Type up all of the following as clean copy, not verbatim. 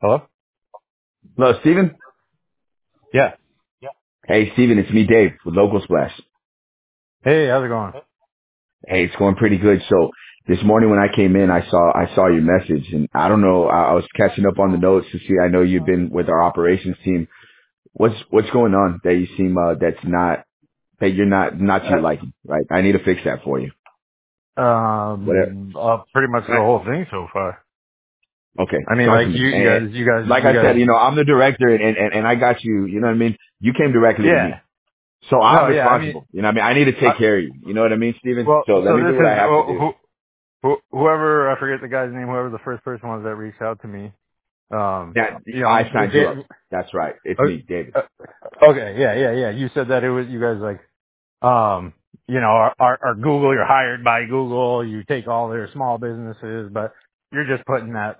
Hello? Hello, Steven? Yeah. Hey, Steven, it's me, Dave, with Local Splash. Hey, how's it going? Hey, it's going pretty good. So this morning when I came in, I saw your message, and I don't know, I was catching up on the notes to see. I know you've been with our operations team. What's going on that you seem that you're not to your liking, right? I need to fix that for you. Whatever. Pretty much the whole thing so far. Okay, I mean, talk like to me. And like you I said, guys, I'm the director, and I got you. You know what I mean? You came directly to yeah. me. So I'm No, yeah, I mean, responsible. You know what I mean? I need to take care of you. You know what I mean, Steven? well, So let so me this do what I is, have to do. whoever, I forget the guy's name, whoever the first person was that reached out to me, That you I know, signed you up. That's right. It's me, David. okay, yeah. You said that it was, you guys like, um, you know, are Google, you're hired by Google, you take all their small businesses, but you're just putting that,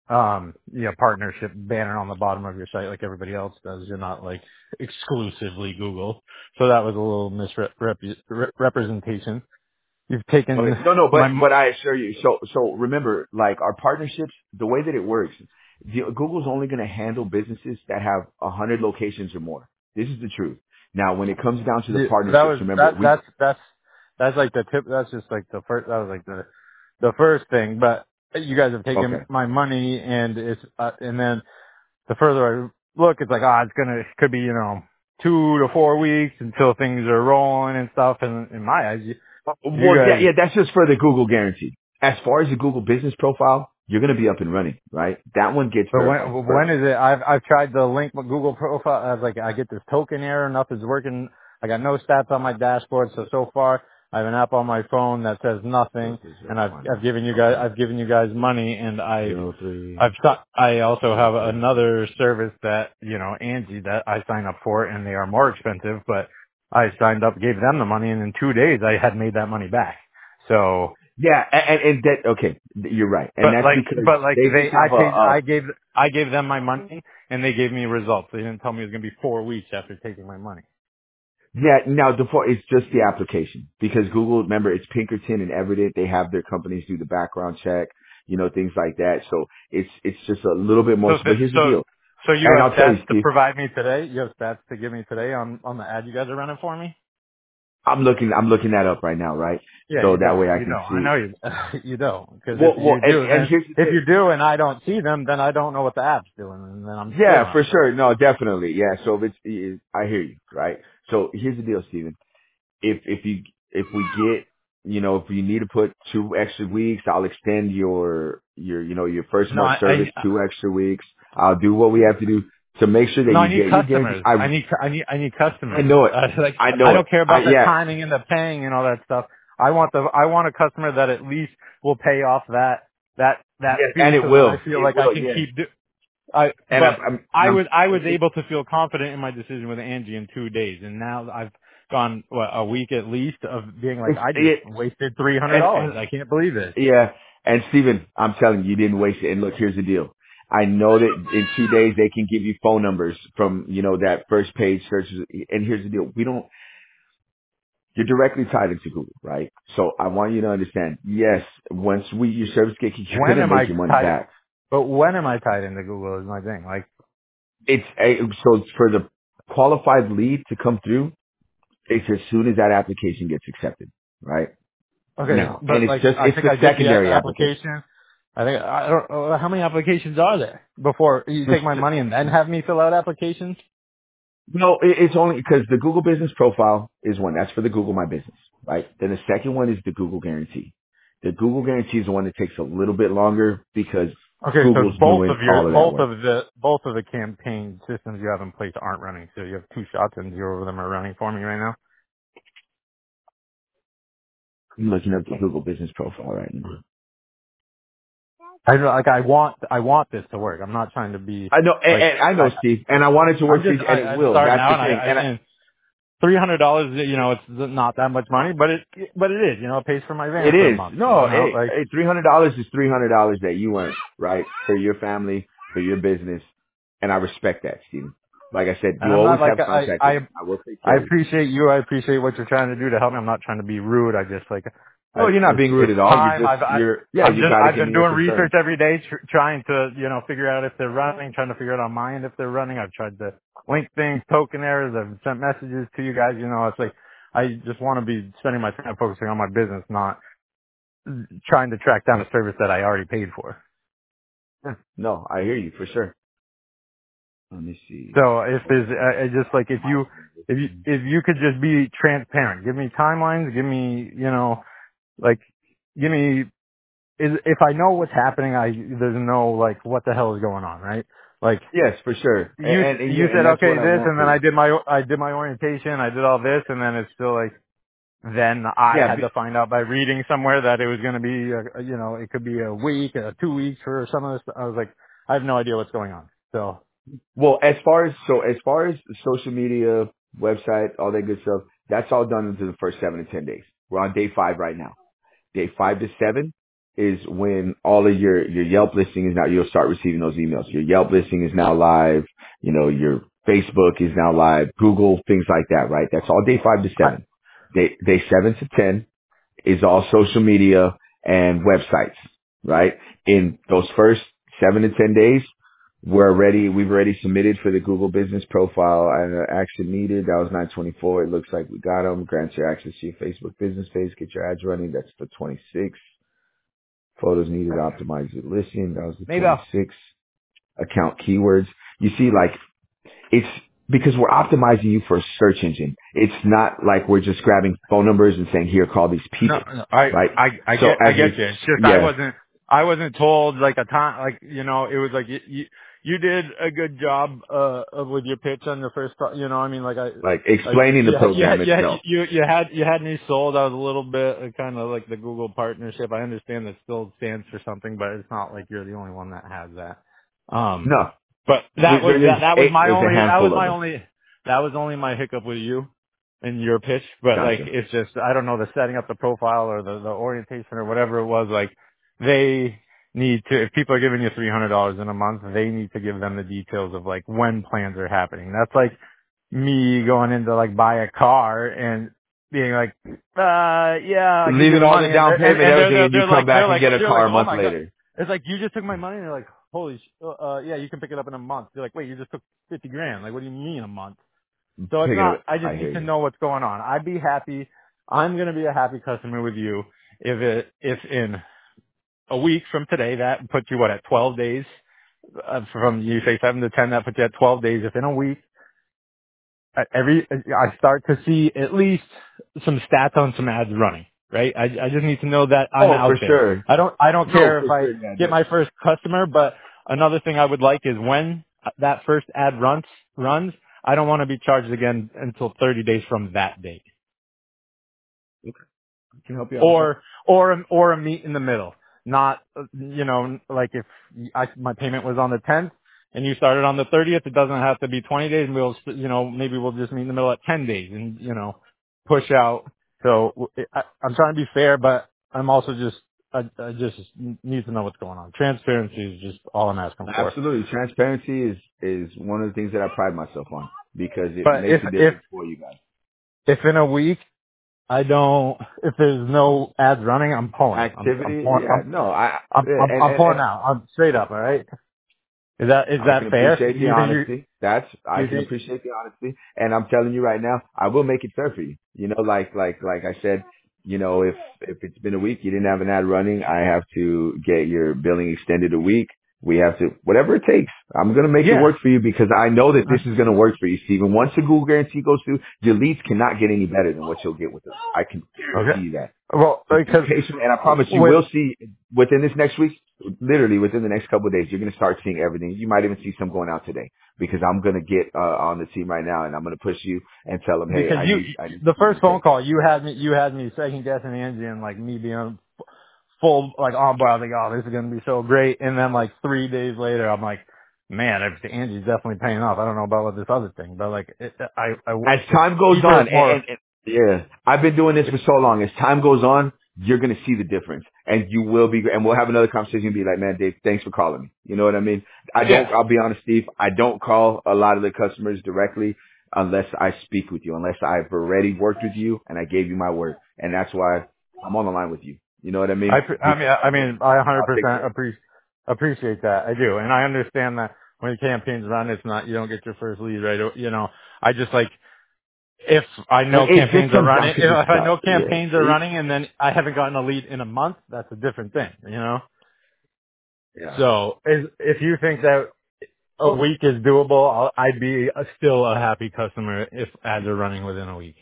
partnership banner on the bottom of your site like everybody else does. You're not like exclusively Google. So that was a little misrepresentation. You've taken Okay. No, my, but I assure you. So remember, like our partnerships, the way that it works, Google's only going to handle businesses that have 100 locations or more. This is the truth. Now, when it comes down to the that partnerships, was, remember that's like the tip, that's just like the first, that was like the first thing, but you guys have taken okay. my money and it's, and then the further I look, it's like, it could be, 2 to 4 weeks until things are rolling and stuff. And in my eyes, you Well, guys, that's just for the Google guarantee. As far as the Google business profile, you're going to be up and running, right? That one gets but verified when first. is it? I've tried to link my Google profile. I was like, I get this token error. Nothing's working. I got no stats on my dashboard. So far, I have an app on my phone that says nothing. And I've given you guys, Okay. I've given you guys money and Zero three I also zero have three. another service that, Angie, that I sign up for, and they are more expensive, but I signed up, gave them the money, and in 2 days I had made that money back. So, Yeah, and that okay, you're right, and but that's like, because but like they just have I gave them my money, and they gave me results. They didn't tell me it was going to be 4 weeks after taking my money. yeah. Now default it's just the application because Google, remember, it's Pinkerton and Evident. They have their companies do the background check, things like that. So it's just a little bit more. So, But here's the so, deal, so you and have I'll tell you, stats to Steve. provide me today? You have stats to give me today on the ad you guys are running for me? I'm looking that up right now, right? Yeah, So you that way don't. I You can don't. I see. know you. You don't. Because if Well, you do, and then here's the if thing. you do and I don't see them, then I don't know what the app's doing, and then I'm still Yeah, not for sure. sure. No, definitely. Yeah. So if I hear you, right? So here's the deal, Steven. If you need to put 2 extra weeks, I'll extend your first No, month service 2 extra weeks. I'll do what we have to do to make sure that no, I you need get your guarantee. customers. I need I customers. know it. Like I I know it. don't care about the Yeah, timing and the paying and all that stuff. I want a customer that at least will pay off that yes, and fee, it so then I will. feel It like I will. can Yes. keep And but I was it, able to feel confident in my decision with Angie in 2 days, and now I've gone a week at least of being like, it's I just it, wasted $300. and I can't believe this. yeah. And Steven, I'm telling you, you didn't waste it. And look, here's the deal. I know that in 2 days they can give you phone numbers from, that first page searches. And here's the deal. You're directly tied into Google, right? So I want you to understand, yes, once your service gets, you're When going to am make I your money tied? back. But when am I tied into Google is my thing. Like, So for the qualified lead to come through, it's as soon as that application gets accepted, right? okay, Now, and but like, I it's think the I did the secondary application. application. I don't know how many applications are there before you take my money and then have me fill out applications. No, it's only because the Google Business Profile is one. That's for the Google My Business, right? Then the second one is the Google Guarantee. The Google Guarantee is the one that takes a little bit longer because Okay, so Google's doing all of that work. both of the campaign systems you have in place aren't running. So you have two shots and zero of them are running for me right now. I'm looking at the Google Business Profile right now. I want this to work. I'm not trying to be I know, like, and I know, Steve, and I want it to work for you, and it I'm will. starting That's the out thing. And and $300, it's not that much money, but it is, it pays for my van it for a is. month, No, like, hey, $300 is $300 that you earn, right? For your family, for your business, and I respect that, Steve. Like I said, and you I'm not always like, have contact with me. I will take I care of you. appreciate you. I appreciate what you're trying to do to help me. I'm not trying to be rude. I just like, No, you're not being rude It's at all. time. You got to I've give been me your doing concern. research every day, trying to, figure out if they're running, trying to figure out on my end if they're running. I've tried to link things, token errors. I've sent messages to you guys. It's like, I just want to be spending my time focusing on my business, not trying to track down a service that I already paid for. Yeah. No, I hear you for sure. Let me see. So if there's, it's just like if you could just be transparent, give me timelines, give me, like, give me, if I know what's happening, there's no, like, what the hell is going on, right? Like, Yes, for sure. you And said, that's okay, what I this, want and for then you. I did my orientation, I did all this, and then it's still like, then I Yeah, had to find out by reading somewhere that it was going to be, it could be a week, 2 weeks for some of this. I was like, I have no idea what's going on. So, well, as far as social media, website, all that good stuff, that's all done into the first 7 to 10 days. We're on day 5 right now. Day 5 to 7 is when all of your Yelp listing is now, you'll start receiving those emails. Your Yelp listing is now live. Your Facebook is now live. Google, things like that, right? That's all day 5 to 7. Day 7 to 10 is all social media and websites, right? In those first 7 to 10 days, we've already submitted for the Google business profile and action needed. That was 9/24. It looks like we got them. Grants your access to your Facebook business page. Get your ads running. That's the 26th. Photos needed. Optimize your listing. That was the maybe 26th. Account keywords. You see, like, it's because we're optimizing you for a search engine. It's not like we're just grabbing phone numbers and saying, here, call these no, people, no, right? So I as get a, you. It's just yeah, I wasn't told like a time, like, it was like you did a good job, with your pitch on the first, I mean, like explaining the program itself. you had me sold. I was a little bit kind of like the Google partnership. I understand that still stands for something, but it's not like you're the only one that has that. Um, No, but that was my there's a only, handful of us. that was only my hiccup with you and your pitch. But like, Gotcha. it's just, I don't know, the setting up the profile or the orientation or whatever it was, like, they need to, if people are giving you $300 in a month, they need to give them the details of like when plans are happening. That's like me going in to like buy a car and being like, yeah, I'll give you Leaving the all the money. down payment and everything, and you come back and get a they're car like, a oh month my God. later. It's like, you just took my money. And they're like, holy yeah, you can pick it up in a month. You're like, wait, you just took 50 grand. Like, what do you mean a month? So it's Pick it not, up. I just I need hear to you. know what's going on. I'm going to be a happy customer with you if in a week from today, that puts you what, at 12 days, from you say 7 to 10, that puts you at 12 days. If in a week, I start to see at least some stats on some ads running, right? I just need to know that I'm Oh, for out there. sure. I don't No, care if for I sure. Yeah, get my first customer, but another thing I would like is when that first ad runs, I don't want to be charged again until 30 days from that date. I can help you out with that. Or a meet in the middle. Not, like if my payment was on the 10th and you started on the 30th, it doesn't have to be 20 days and maybe we'll just meet in the middle at 10 days and, push out. So I'm trying to be fair, but I'm also I just need to know what's going on. Transparency is just all I'm asking for. Absolutely. Transparency is one of the things that I pride myself on because it But makes a difference for you guys. if in a week if there's no ads running, I'm pulling. Activity, yeah, no, I'm pulling and out. I'm straight up. All right. Is I can that fair? appreciate the You think honesty. I you can think? appreciate the honesty. And I'm telling you right now, I will make it fair for you. Like I said, if it's been a week, you didn't have an ad running, I have to get your billing extended a week. We have to, whatever it takes. I'm going to make it Yeah. work for you because I know that this is going to work for you, Steven. Once the Google guarantee goes through, your leads cannot get any better than what you'll get with us. I can Okay. guarantee you that. Well, So be because patient, and I promise you with will see within this next week, literally within the next couple of days, you're going to start seeing everything. You might even see some going out today because I'm going to get on the team right now, and I'm going to push you and tell them, hey, because I need the to see first you phone today. call you had me second guessing Angie and like me being full like on board. I was like, oh, this is gonna be so great. And then like 3 days later, I'm like, man, Angie's definitely paying off. I don't know about what this other thing, but like As time goes either on, it's more. yeah, I've been doing this for so long. As time goes on, you're going to see the difference, and you will be, and we'll have another conversation and be like, man, Dave, thanks for calling me. You know what I mean? Yeah. I'll be honest, Steve, I don't call a lot of the customers directly unless I speak with you, unless I've already worked with you and I gave you my word. And that's why I'm on the line with you. You know what I I, mean? pre- I Because mean, I mean, I I'll take 100% care. appreciate that. I do. And I understand that when the campaign's run, it's not, you don't get your first lead right. You know, I just like, if I know It just campaigns are comes running, down to the if I stuff. know Yeah. campaigns are running and then I haven't gotten a lead in a month, that's a different thing, you know? Yeah. So if you think that a week is doable, I'd be still a happy customer if ads are running within a week.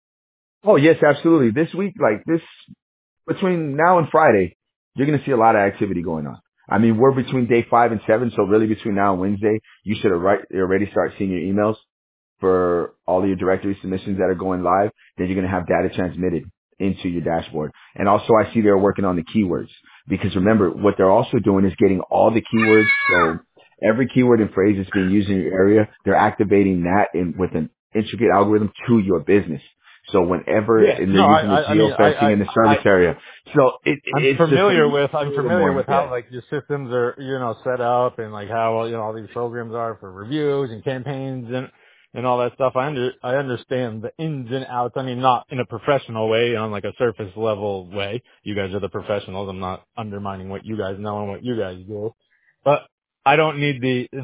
Oh yes, absolutely. This week, like this, between now and Friday, you're going to see a lot of activity going on. I mean, we're between day 5 and 7, so really between now and Wednesday, you should already start seeing your emails for all of your directory submissions that are going live. Then you're going to have data transmitted into your dashboard. And also I see they're working on the keywords because remember what they're also doing is getting all the keywords. So every keyword and phrase that's being used in your area, they're activating that in with an intricate algorithm to your business. So whenever, Yeah, and they're no, using the I mean, geofencing in the service area. So it's just I'm a little familiar more, with yeah. how like your systems are, you know, set up and like how, you know, all these programs are for reviews and campaigns and all that stuff. I understand the ins and outs. I mean, not in a professional way, on like a surface level way. You guys are the professionals. I'm not undermining what you guys know and what you guys do, but I don't need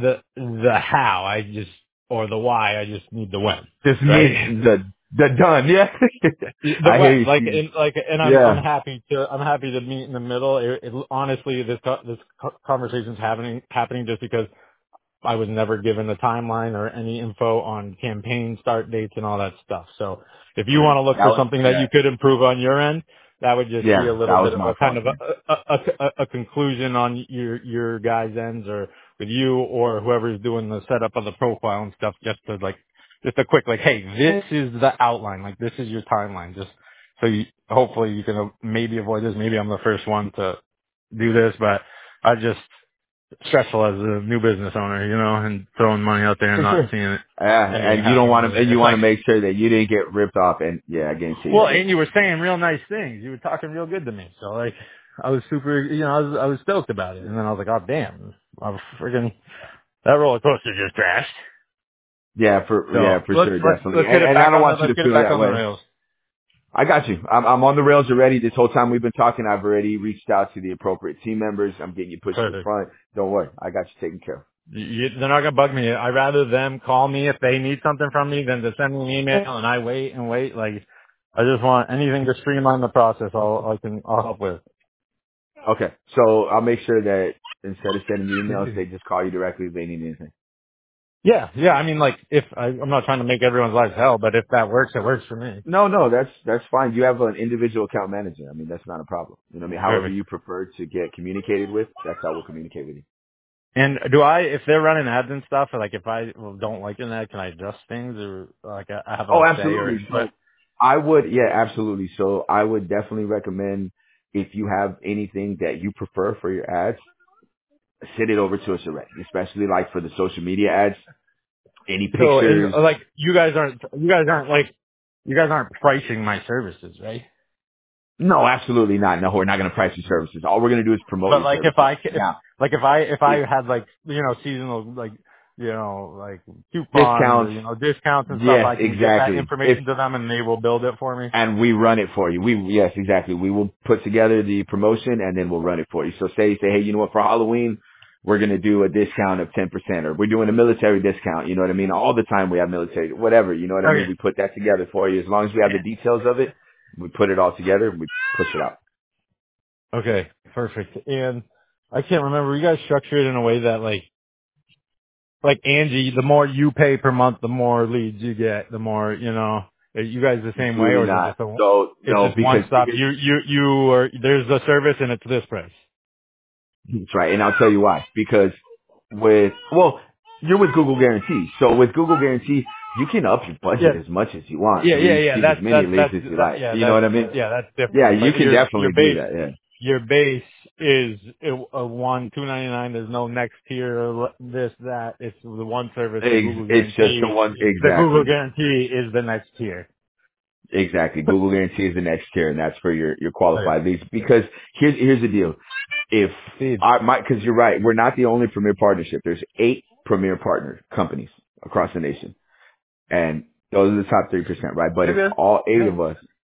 the how. Or the why. I just need the when, Just right? need the done, yeah. The I hear what you, like Steve. and I'm Yeah. happy to meet in the middle. Honestly, this conversation's happening just because I was never given a timeline or any info on campaign start dates and all that stuff. So if you Okay. want to look for something that you could improve on your end, that would just be a Yeah, little that bit was of my a kind fault, of man. a conclusion on your guys' ends or with you or whoever's doing the setup of the profile and stuff just a quick like, hey, this is the outline, like this is your timeline, just so hopefully you can maybe avoid this. Maybe I'm the first one to do this, but I just stressful as a new business owner, you know, and throwing money out there and For not sure. seeing anything And you don't happen want with to, it. and you It's want to like, make sure that you didn't get ripped off. And yeah, I guarantee you well, that. and you were saying real nice things. You were talking real good to me. So like, I was super, you know, I was stoked about it. And then I was like, oh damn, I'm freaking, that roller coaster just crashed. Yeah, So for sure, definitely. let's get it And I back don't on the, want you let's to get it feel back that on the way. rails. I got you. I'm on the rails already. This whole time we've been talking, I've already reached out to the appropriate team members. I'm getting you pushed to the Perfect. front. Don't worry. I got you taken care of. They're not gonna bug me. I'd rather them call me if they need something from me than to send me an email and I wait and wait. Like, I just want anything to streamline the process. I'll help with. Okay. So I'll make sure that instead of sending you emails, they just call you directly if they need anything. Yeah, yeah. I mean, like, I'm not trying to make everyone's life hell, but if that works, it works for me. No, that's fine. You have an individual account manager. I mean, that's not a problem. You know what I mean? However Perfect. you prefer to get communicated with, that's how we'll communicate with you. And if they're running ads and stuff, or like if I don't like an ad, can I adjust things or like I have Oh, a say or absolutely. input? So yeah, absolutely. So I would definitely recommend if you have anything that you prefer for your ads, send it over to us already, especially like for the social media ads, any So, and pictures. like you guys aren't pricing my services, right? No, absolutely not. No, we're not going to price your services. All we're going to do is promote But your like services. Now, if I if had like, you know, seasonal, like, you know, like coupons or, discounts, you know, discounts and stuff, yes, I can get that exactly. If information to them and they will build it for me. and we run it for you. Yes, exactly. We will put together the promotion and then we'll run it for you. So say, hey, you know what, for Halloween, we're going to do a discount of 10% or we're doing a military discount. You know what I mean? All the time we have military, whatever, you know what I mean? Okay. We put that together for you. As long as we have the details of it, we put it all together and we push it out. Okay, perfect. And I can't remember. You guys structure it in a way that like Angie, the more you pay per month, the more leads you get. The more, you know. Are you guys the same way, Absolutely or is it not. just a? So It's no, just one stop. because You are. There's a service and it's this price. that's right. And I'll tell you why. Because you're with Google Guarantee. So with Google Guarantee, you can up your budget Yeah, as much as you want and yeah. receive as many leads as you like. You know what I mean? That's Yeah, different. you But can your definitely do base that. Yeah. your base is a one $2.99. There's no next tier, or this that. It's the one service, the Google It's just the Guarantee. one. The Google Exactly. Guarantee is the next tier. Exactly. Google Guarantee is the next tier and that's for your Okay. qualified leads. Because here's the deal. If Steve. cause you're right, we're not the only premier partnership. There's 8 premier partner companies across the nation. And those are the top 3%, right? But if Okay. all 8 Yeah. of us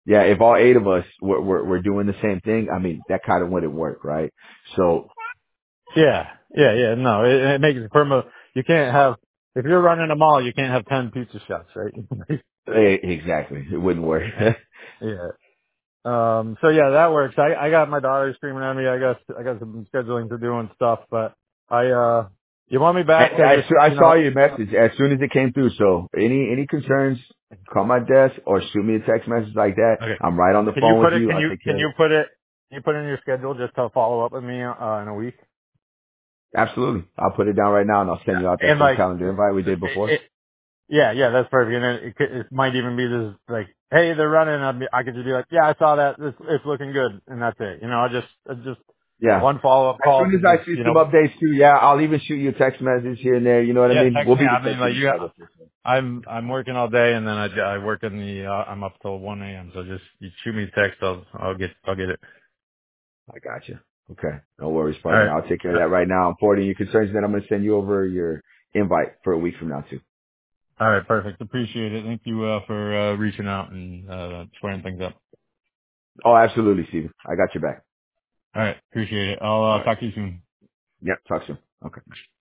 Yeah, if all 8 of us were doing the same thing, I mean, that kind of wouldn't work, right? So, Yeah, yeah. No, it makes it you can't have if you're running a mall, you can't have 10 pizza shops, right? exactly, it wouldn't work. Yeah. So yeah, that works. I got my daughter screaming at me. I got some scheduling to do and stuff, but you want me back to just, I saw your message as soon as it came through. So any concerns, call my desk or shoot me a text message like that. okay. I'm right on the Can you phone with put it, you. I'll take care can of it. you put it, can you put it in your schedule just to follow up with me, in a week? Absolutely. I'll put it down right now and I'll send you out that And same like, calendar invite we did before. yeah, that's perfect. And it might even be this like, hey, they're running. I could just be like, yeah, I saw that. It's looking good, and that's it. I just Yeah. one follow up As call soon to as I just, see some updates too, yeah, I'll even shoot you a text message here and there. You know what I yeah, mean? text We'll me. be I in mean, touch like with you each got, other. I'm working all day, and then I work in the I'm up till 1 a.m. So just you shoot me a text. I'll get it. I got you. Okay. No worries, All partner. right. I'll take care of that right now. I'm forwarding your concerns, then I'm going to send you over your invite for a week from now too. All right. Perfect. Appreciate it. Thank you for reaching out and squaring things up. Oh, absolutely, Steven. I got your back. All right. Appreciate it. I'll All right. talk to you soon. Yep. Talk soon. Okay.